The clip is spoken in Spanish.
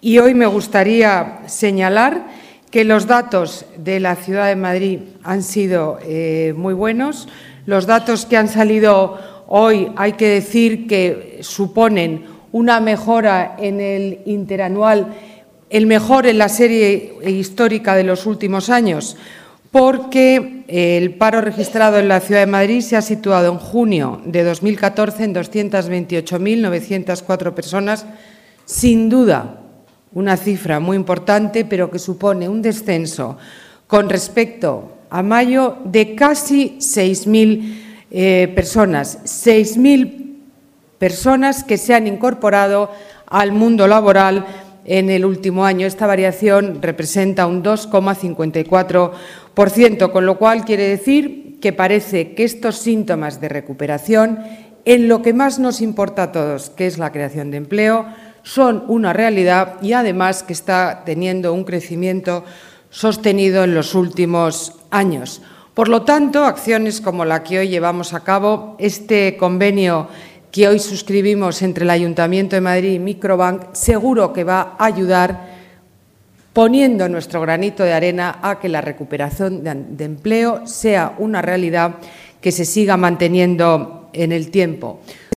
Y hoy me gustaría señalar que los datos de la Ciudad de Madrid han sido muy buenos. Los datos que han salido hoy hay que decir que suponen una mejora en el interanual, el mejor en la serie histórica de los últimos años, porque el paro registrado en la Ciudad de Madrid se ha situado en junio de 2014 en 228.904 personas, sin duda una cifra muy importante, pero que supone un descenso con respecto a mayo de casi 6.000 personas, 6.000 personas que se han incorporado al mundo laboral en el último año. Esta variación representa un 2,54%, con lo cual quiere decir que parece que estos síntomas de recuperación, en lo que más nos importa a todos, que es la creación de empleo, son una realidad y, además, que está teniendo un crecimiento sostenido en los últimos años. Por lo tanto, acciones como la que hoy llevamos a cabo, este convenio que hoy suscribimos entre el Ayuntamiento de Madrid y Microbank, seguro que va a ayudar, poniendo nuestro granito de arena a que la recuperación de empleo sea una realidad que se siga manteniendo en el tiempo.